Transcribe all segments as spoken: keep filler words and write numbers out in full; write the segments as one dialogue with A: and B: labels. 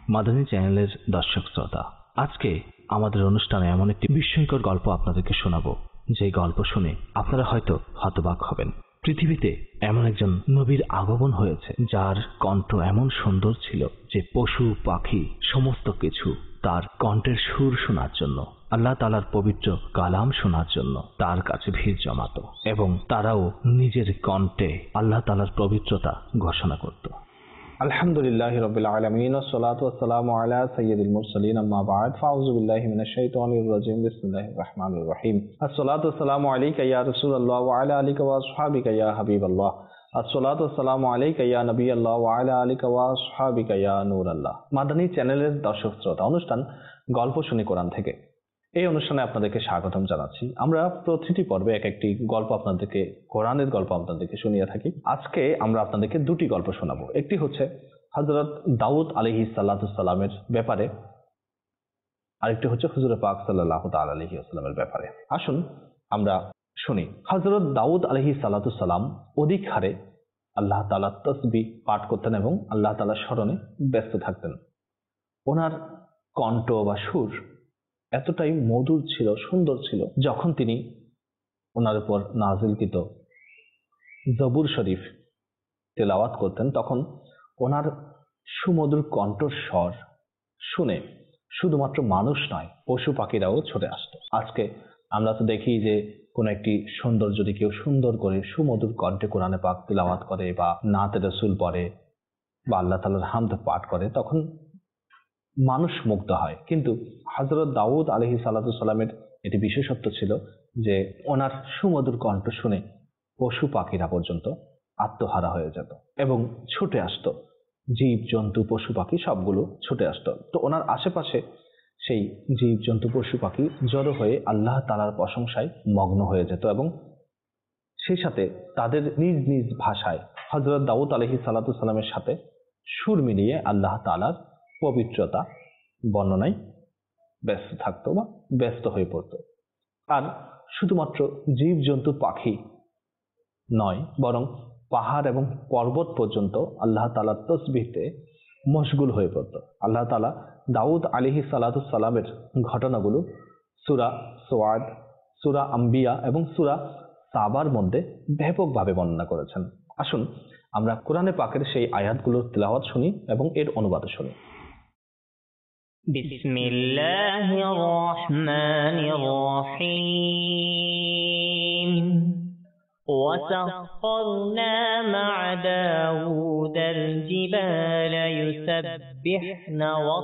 A: মাদানী চ্যানেলের দর্শক শ্রোতা, আজকে আমাদের অনুষ্ঠানে এমন একটি বিস্ময়কর গল্প আপনাদেরকে শোনাবো, যে গল্প শুনে আপনারা হয়তো হতবাক হবেন। পৃথিবীতে এমন একজন নবীর আগমন হয়েছে, যার কণ্ঠ এমন সুন্দর ছিল যে পশু পাখি সমস্ত কিছু তার কণ্ঠের সুর শোনার জন্য, আল্লাহ তাআলার পবিত্র কালাম শোনার জন্য তার কাছে ভিড় জমাতো এবং তারাও নিজের কণ্ঠে আল্লাহ তাআলার পবিত্রতা ঘোষণা করত।
B: আলহামদুলিল্লাহি রাব্বিল আলামিন ওয়াস সালাতু ওয়াস সালামু আলা সাইয়্যিদিল মুরসালিন আম্মা বা'দ ফাউযু বিল্লাহি মিনাশ শাইতানির রাজীম বিসমিল্লাহির রাহমানির রহিম আসসালাতু ওয়াসসালামু আলাইকা ইয়া রাসূলুল্লাহ ওয়া আলা আলিকা ওয়া আসহাবিকা ইয়া হাবিবাল্লাহ আসসালাতু ওয়াসসালামু আলাইকা ইয়া নবিয়াল্লাহ ওয়া আলা আলিকা ওয়া আসহাবিকা ইয়া নূরাল্লাহ। মাদানী চ্যানেলের দর্শক শ্রোতা, অনুষ্ঠান গল্প শুনি কোরআন থেকে এই অনুষ্ঠানে আপনাদেরকে স্বাগতম জানাচ্ছি। আমরা প্রতিটি পর্বে এক একটি গল্প আপনাদেরকে, কোরআনের গল্প আপনাদেরকে শুনিয়ে থাকি। আজকে আমরা আপনাদেরকে দুটি গল্প শোনাবো। একটি হচ্ছে হযরত দাউদ আলাইহিস সালাতু সালামের ব্যাপারে, আরেকটি হচ্ছে হুজুর পাক সাল্লাল্লাহু তাআলা আলাইহি ওয়াসাল্লামের ব্যাপারে। আসুন আমরা শুনি। হযরত দাউদ আলাইহিস সালাতু সালাম অধিক হারে আল্লাহ তাআলার তাসবিহ পাঠ করতেন এবং আল্লাহ তাআলার স্মরণে ব্যস্ত থাকতেন। ওনার কণ্ঠ বা সুর এতটাই মধুর ছিল, সুন্দর ছিল, যখন তিনি ওনার উপর নাজিলকৃত জবুর শরীফ তেলাওয়াত করতেন, তখন ওনার সুমধুর কণ্ঠস্বর শুনে শুধুমাত্র মানুষ নয়, পশু পাখিরাও ছুটে আসতো। আজকে আমরা তো দেখি যে কোনো একটি সুন্দর, যদি কেউ সুন্দর করে সুমধুর কণ্ঠে কোরআনে পাক তেলাওয়াত করে বা নাতে রাসূল পড়ে বা আল্লাহ তাআলার হামদ পাঠ করে, তখন মানুষ মুগ্ধ হয়। কিন্তু হযরত দাউদ আলাইহিস সালাতু সালামের এটি বিশেষত্ব ছিল যে ওনার সুমধুর কণ্ঠ শুনে পশু পাখিরা পর্যন্ত আত্মহারা হয়ে যেত এবং ছুটে আসতো। জীব জন্তু পশু পাখি সবগুলো ছুটে আসতো। তো ওনার আশেপাশে সেই জীব জন্তু পশু পাখি জড়ো হয়ে আল্লাহ তাআলার প্রশংসায় মগ্ন হয়ে যেত এবং সেই সাথে তাদের নিজ নিজ ভাষায় হযরত দাউদ আলাইহিস সালাতু সালামের সাথে সুর মিলিয়ে আল্লাহ তাআলার পবিত্রতা বর্ণনায় ব্যস্ত থাকতো বা ব্যস্ত হয়ে পড়তো। আর শুধুমাত্র জীব জন্তু পাখি নয়, বরং পাহাড় এবং পর্বত পর্যন্ত আল্লাহ তাআলার তাসবিহতে মশগুল হয়ে পড়তো। আল্লাহ তাআলা দাউদ আলাইহিস সালাতু সালামের ঘটনাগুলো সূরা সোয়াদ, সূরা আম্বিয়া এবং সূরা সাবার মধ্যে ব্যাপকভাবে বর্ণনা করেছেন। আসুন আমরা কোরআনে পাকের সেই আয়াতগুলোর তেলাওয়াত শুনি এবং এর অনুবাদ শুনি।
C: বিসমিল্লাহির রহমানির রহিম وسخرنا مع داود الجبال يسبحن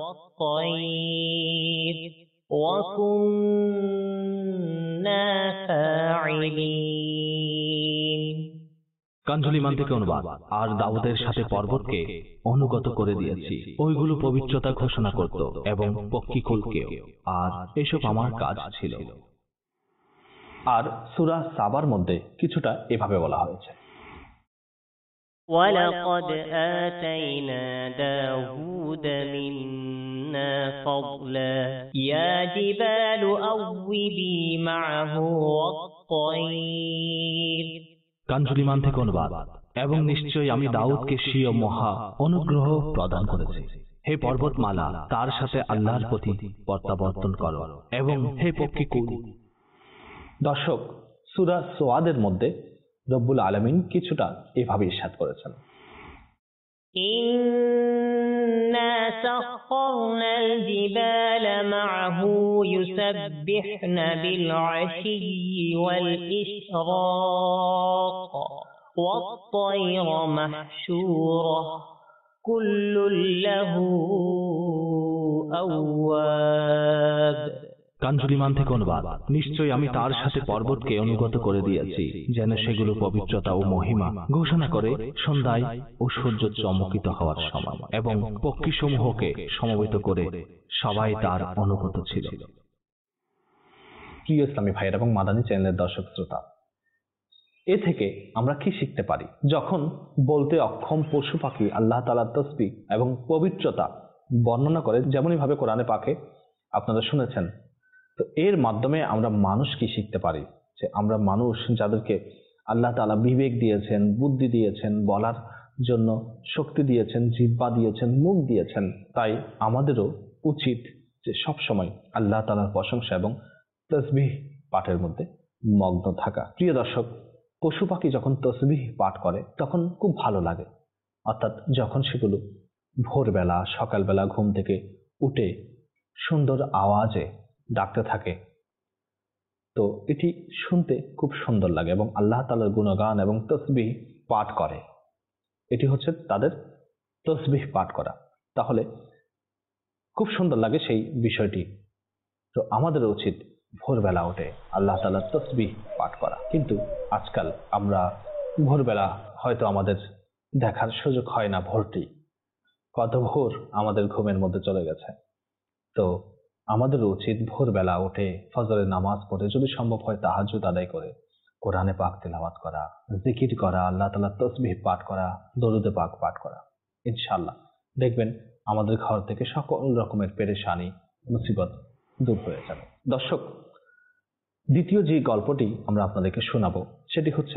C: والطير وكنا فاعلين।
A: কাঞ্জলিমান থেকে অনুবাদ। আর দাউদের সাথে পর্বতকে অনুগত করে দিয়েছি, ওইগুলো পবিত্রতা ঘোষণা করত এবং পক্ষীকুলকেও, আর এসব আমার কাজ ছিল।
B: আর সূরা সাবার মধ্যে কিছুটা এভাবে বলা হয়েছে,
C: وَلَقَدْ آتَيْنَا دَاوُودَ مِنَّا فَضْلًا يَا جِبَالُ أَوِّبِي مَعَهُ وَالطَّيْرَ।
A: কাঞ্জলিমান থেকে অনুবাদ। এবং নিশ্চয়ই আমি দাউদকে স্বীয় মহা অনুগ্রহ প্রদান করেছি। হে পর্বতমালা, তার সাথে আল্লাহর প্রতি প্রত্যাবর্তন করো এবং হে পক্ষীকুল।
B: দর্শক, সূরা সোয়াদের মধ্যে রব্বুল আলামিন কিছুটা এভাবে ইরশাদ করেছেন,
C: ইন্না সাখখারনাল জিবালা মা'হু ইউসাব্বিহনা বিল আশিয়্যি ওয়াল ইশরাক ওয়াত-তায়রা মাহশুরা কুল্লুন লাহু আওয়াব।
A: কাঞ্জলিমান থেকে অনুবাদ। নিশ্চয়ই আমি তার সাথে পর্বতকে অনুগত করে দিয়েছি, যেন সেগুলো পবিত্রতা ও মহিমা ঘোষণা করে সন্ধ্যায় ও সূর্য চমকিত হওয়ার সময়, এবং পক্ষীসমূহকে সমবেত করে সবাই তার অনুগত ছিল।
B: প্রিয় ইসলামী ভাইয়ের এবং মাদানী চ্যানেলের দর্শক শ্রোতা, এ থেকে আমরা কি শিখতে পারি? যখন বলতে অক্ষম পশু পাখি আল্লাহ তাআলার তাসবিহ এবং পবিত্রতা বর্ণনা করে, যেমনই ভাবে কোরআনে পাকে আপনারা শুনেছেন, তো এর মাধ্যমে আমরা মানুষ কি শিখতে পারি? যে আমরা মানুষ যাদেরকে আল্লাহ তাআলা বিবেক দিয়েছেন, বুদ্ধি দিয়েছেন, বলার জন্য শক্তি দিয়েছেন, জিহ্বা দিয়েছেন, মুখ দিয়েছেন। তাই আমাদেরও উচিত যে সব সময় আল্লাহ তাআলার প্রশংসা এবং তাসবিহ পাঠের মধ্যে মগ্ন থাকা। প্রিয় দর্শক, পশু পাখি যখন তাসবিহ পাঠ করে তখন খুব ভালো লাগে, অর্থাৎ যখন সেগুলো ভোরবেলা সকালবেলা ঘুম থেকে উঠে সুন্দর আওয়াজে ডাকতে থাকে, তো এটি শুনতে খুব সুন্দর লাগে এবং আল্লাহ তাআলার গুণগান এবং তাসবিহ পাঠ করে। এটি হচ্ছে তাদের তাসবিহ পাঠ করা। তাহলে খুব সুন্দর লাগে সেই বিষয়টি। তো আমাদের উচিত ভোরবেলা উঠে আল্লাহ তাআলার তাসবিহ পাঠ করা। কিন্তু আজকাল আমরা ভোরবেলা হয়তো আমাদের দেখার সুযোগ হয় না, ভোরটি কত ভোর আমাদের ঘুমের মধ্যে চলে গেছে। তো আমাদের উচিত ভোরবেলা উঠে ফজরের নামাজ পড়ে, যদি সম্ভব হয় তাহাজ্জুদ আদায় করে কোরআনে পাক তেলাওয়াত করা, জিকির করা, আল্লাহ তাআলার তাসবিহ পাঠ করা, দরুদে পাক পাঠ করা। ইনশাআল্লাহ দেখবেন আমাদের ঘর থেকে সকল রকমের পেরেশানি মুসিবত দূর হয়ে যাবে। দর্শক, দ্বিতীয় যে গল্পটি আমরা আপনাদেরকে শোনাবো সেটি হচ্ছে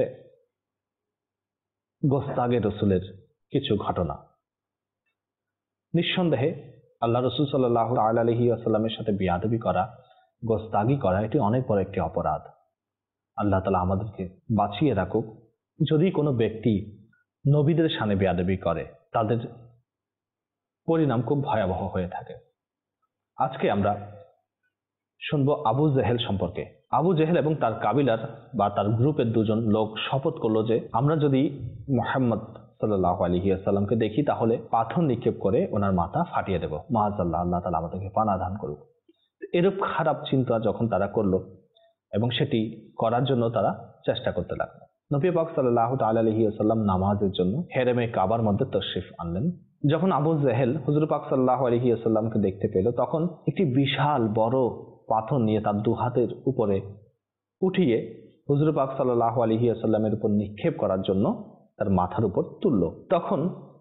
B: গোস্তাগে রসুলের কিছু ঘটনা। নিঃসন্দেহে আল্লাহ রসুল সাল্লাল্লাহু আলাইহি ওয়াসাল্লামের সাথে বিয়াদবি করা, গোস্তাগি করা, এটি অনেক বড় একটি অপরাধ। আল্লাহ তাআলা আমাদেরকে বাঁচিয়ে রাখুক। যদি কোনো ব্যক্তি নবীদের শানে বিয়াদবি করে তাদের পরিণাম খুব ভয়াবহ হয়ে থাকে। আজকে আমরা শুনবো আবু জেহেল সম্পর্কে। আবু জেহেল এবং তার কাবিলার বা তার গ্রুপের দুজন লোক শপথ করলো যে আমরা যদি মুহাম্মদ সাল্লাল্লাহু আলাইহি ওয়াসাল্লামকে দেখি তাহলে পাথর নিক্ষেপ করে ওনার মাথা ফাটিয়ে দেব। মাআযাল্লাহ, আল্লাহ তাআলা আমাদেরকে পানাহ দান করুক। এরূপ খারাপ চিন্তা যখন তারা করলো এবং সেটি করার জন্য তারা চেষ্টা করতে লাগলো, নবী পাক সাল্লাল্লাহু তাআলা আলাইহি ওয়াসাল্লাম নামাজের জন্য হেরেমে কাবার মধ্যে তশরিফ আনলেন। যখন আবু জেহেল হুজুর পাক সাল্লাল্লাহু আলাইহি ওয়াসাল্লামকে দেখতে পেল, তখন একটি বিশাল বড় পাথর নিয়ে তার দু হাতের উপরে উঠিয়ে হুজুর পাক সাল্লাল্লাহু আলাইহি ওয়াসাল্লামের উপর নিক্ষেপ করার জন্য তার মাথার উপর তুলল। তখন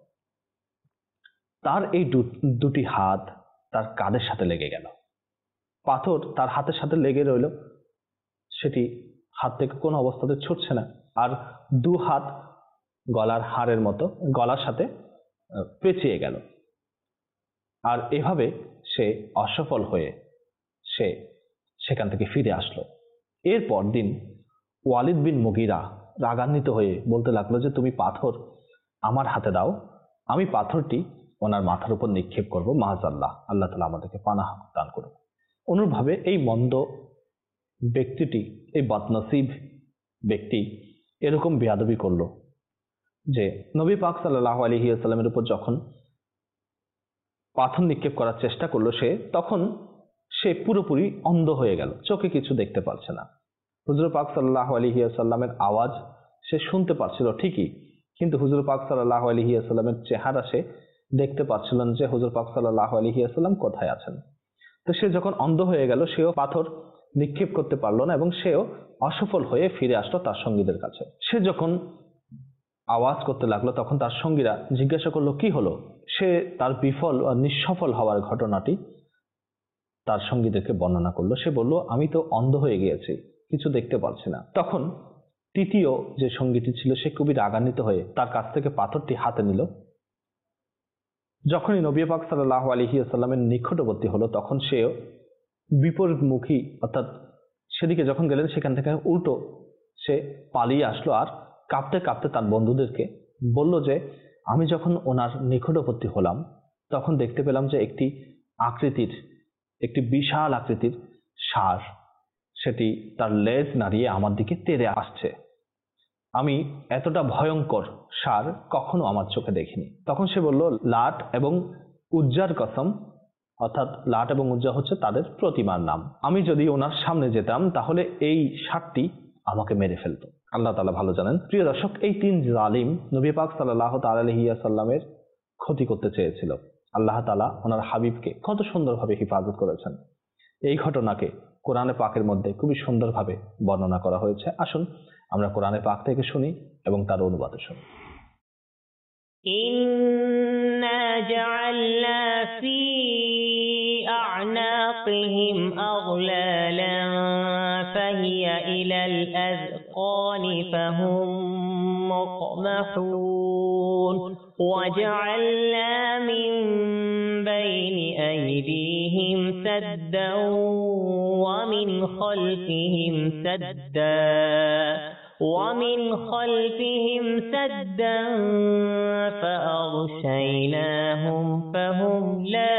B: তার এই দুটি হাত তার কাঁধের সাথে লেগে গেল। পাথর তার হাতের সাথে লেগে রইল, সেটি হাত থেকে কোনো অবস্থাতে ছুটছে না, আর দু হাত গলার হাড়ের মতো গলার সাথে পেঁচিয়ে গেল। আর এভাবে সে অসফল হয়ে সে সেখান থেকে ফিরে আসলো। এরপর দিন ওয়ালিদ বিন মুগিরা রাগান্বিত হয়ে বলতে লাগলো যে তুমি পাথর আমার হাতে দাও, আমি পাথরটি ওনার মাথার উপর নিক্ষেপ করবো। মাআযাল্লাহ, আল্লাহ তাআলা আমাদেরকে পানাহ দান করুন। অনুরূপভাবে এই মন্দ ব্যক্তিটি, এই বদনসিব ব্যক্তি এরকম বেয়াদবি করলো যে নবী পাক সাল্লাল্লাহু আলাইহি ওয়াসাল্লামের উপর যখন পাথর নিক্ষেপ করার চেষ্টা করলো সে, তখন সে পুরোপুরি অন্ধ হয়ে গেল, চোখে কিছু দেখতে পাচ্ছে না। হুজুর পাক সাল্লাল্লাহু আলাইহি ওয়াসাল্লামের আওয়াজ সে শুনতে পাচ্ছিল ঠিকই, কিন্তু হুজুর পাক সাল্লাল্লাহু আলাইহি ওয়াসাল্লামের চেহারা সে দেখতে পাচ্ছিল না যে হুজুর পাক সাল্লাল্লাহু আলাইহি ওয়াসাল্লাম কোথায় আছেন। তো সে যখন অন্ধ হয়ে গেল, সেও পাথর নিক্ষেপ করতে পারলো না এবং সেও অসফল হয়ে ফিরে আসলো তার সঙ্গীদের কাছে। সে যখন আওয়াজ করতে লাগলো তখন তার সঙ্গীরা জিজ্ঞাসা করলো কি হলো। সে তার বিফল ও নিঃসফল হওয়ার ঘটনাটি তার সঙ্গীদেরকে বর্ণনা করলো। সে বলল আমি তো অন্ধ হয়ে গিয়েছি, কিছু দেখতে পাচ্ছি না। তখন তৃতীয় যে সঙ্গীটি ছিল সে খুবই রাগান্বিত হয়ে তার কাছ থেকে পাথরটি হাতে নিল। যখনই নবী পাক সাল্লাল্লাহু আলাইহি ওয়াসাল্লামের নিকটবর্তী হলো তখন সেও বিপরীতমুখী, অর্থাৎ সেদিকে যখন গেলেন সেখান থেকে উল্টো সে পালিয়ে আসলো আর কাঁপতে কাঁপতে তার বন্ধুদেরকে বলল যে আমি যখন ওনার নিকটবর্তী হলাম তখন দেখতে পেলাম যে একটি আকৃতির একটি বিশাল আকৃতির ষাঁড় সেটি তার লেজ নাড়িয়ে আমার দিকে তেড়ে আসছে। আমি এতটা ভয়ঙ্কর ষাঁড় কখনো আমার চোখে দেখিনি। তখন সে বলল লাট এবং উজ্জার কসম, অর্থাৎ লাট এবং উজ্জা হচ্ছে তাদের প্রতিমার নাম, আমি যদি ওনার সামনে যেতাম তাহলে এই ষাঁড়টি আমাকে মেরে ফেলতো। আল্লাহ তাআলা ভালো জানেন। প্রিয় দর্শক, এই তিন জালিম নবী পাক সাল্লাল্লাহু তাআলা আলাইহি ওয়াসাল্লামের ক্ষতি করতে চেয়েছিল। আল্লাহ তাআলা ওনার হাবিবকে কত সুন্দরভাবে হিফাজত করেছেন। এই ঘটনাকে কোরআনে পাকের মধ্যে খুবই সুন্দরভাবে বর্ণনা করা হয়েছে। আসুন আমরা কোরআনে পাক থেকে শুনি এবং তার অনুবাদে শুনি।
C: ইন্না জাআলনা ফি আ'নাকিহিম আগলালান ফাহিয়া ইলাল আযকান الأذقان فهم مقمحون وجعلنا من بين أيديهم سدا ومن خلفهم سدا ومن خلفهم سدا فأغشيناهم فهم لا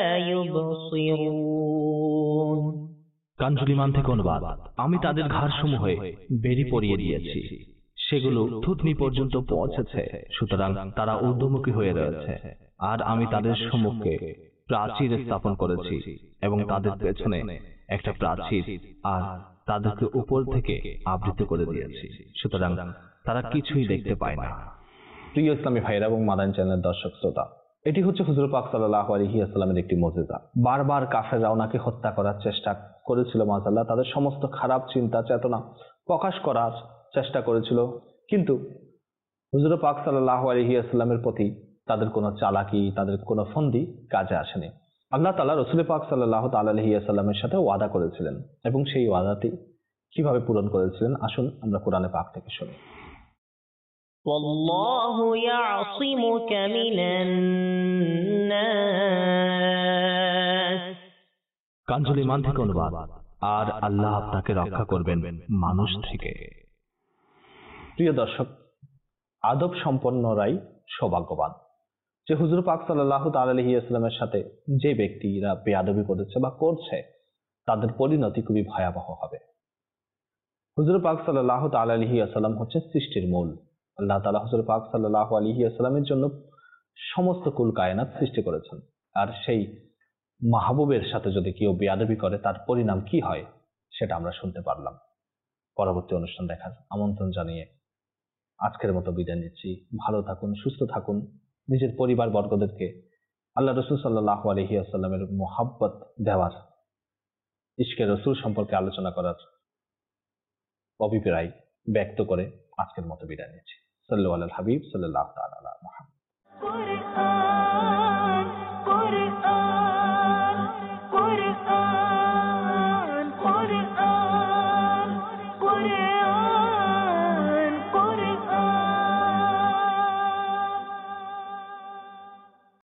C: يبصرون
A: কাঞ্জলিমান থেকে অনুবাদ। আমি তাদের ঘাড়সমূহে বেড়ি পরিয়ে দিয়েছি, সেগুলো থুতনি পর্যন্ত পৌঁছেছে, সুতরাং তারা ঊর্ধ্বমুখী হয়ে রয়েছে। আর আমি তাদের সম্মুখে প্রাচীর স্থাপন করেছি এবং তাদের পেছনে একটা প্রাচীর, আর তাদেরকে উপর থেকে আবৃত করে দিয়েছি, সুতরাং তারা কিছুই দেখতে পায় না।
B: প্রিয় ইসলামী ভাইরা এবং মাদানী চ্যানেলের দর্শক শ্রোতা, এটি হচ্ছে হুজুর পাক সাল্লাল্লাহু আলাইহি ওয়াসাল্লামের একটি মুজিজা। বারবার কাফেররা ওনাকে হত্যা করার চেষ্টা করেছিল, মাশাআল্লাহ, তাদের সমস্ত খারাপ চিন্তা চেতনা প্রকাশ করার চেষ্টা করেছিল, কিন্তু হুজুর পাক সাল্লাল্লাহু আলাইহি ওয়াসাল্লামের প্রতি তাদের কোনো চালাকি, তাদের কোনো ফন্দি কাজে আসেনি। আল্লাহ তাআলা রাসূল পাক সাল্লাল্লাহু তাআলা আলাইহি ওয়াসাল্লামের সাথে ওয়াদা করেছিলেন, এবং সেই ওয়াদাটি কিভাবে পূরণ করেছিলেন আসুন আমরা কোরআনে পাক থেকে শুনি।
C: والله يعصمك من الناس
A: কাঞ্জলিমান থেকে অনুবাদ। আর আল্লাহ আপনাকে রক্ষা করবেন মানুষ থেকে।
B: প্রিয় দর্শক, আদব সম্পন্নরাই সৌভাগ্যবান। যে হুজুর পাক সাল্লাল্লাহু তাআলা আলাইহি ওয়াসাল্লামের সাথে যে ব্যক্তিরা বেয়াদবি করেছে বা করছে, তাদের পরিণতি খুবই ভয়াবহ হবে। হুজুর পাক সাল্লাল্লাহু তাআলা আলাইহি ওয়াসাল্লাম হচ্ছে সৃষ্টির মূল। আল্লাহ তাআলা হুজুর পাক সাল্লাল্লাহু আলাইহি ওয়াসাল্লামের জন্য সমস্ত কুল কায়নাত সৃষ্টি করেছেন, আর সেই মাহবুবের সাথে যদি কেউ বেয়াদবি করে তার পরিণাম কি হয় সেটা আমরা শুনতে পারলাম। পরবর্তী অনুষ্ঠান দেখার আমন্ত্রণ জানিয়ে আজকের মতো বিদায় নিচ্ছি। ভালো থাকুন, সুস্থ থাকুন, নিজের পরিবার বর্গদেরকে আল্লাহ রাসূল সাল্লাল্লাহু আলাইহি ওয়াসাল্লামের মুহাব্বত দেওয়ার, ইশকে রাসূল সম্পর্কে আলোচনা করার অভিপ্রায় ব্যক্ত করে আজকের মতো বিদায় নিচ্ছি। সাল্লাল্লাহু আলাল হাবিব সাল্লাল্লাহু তাআলা আলা মুহাম্মদ।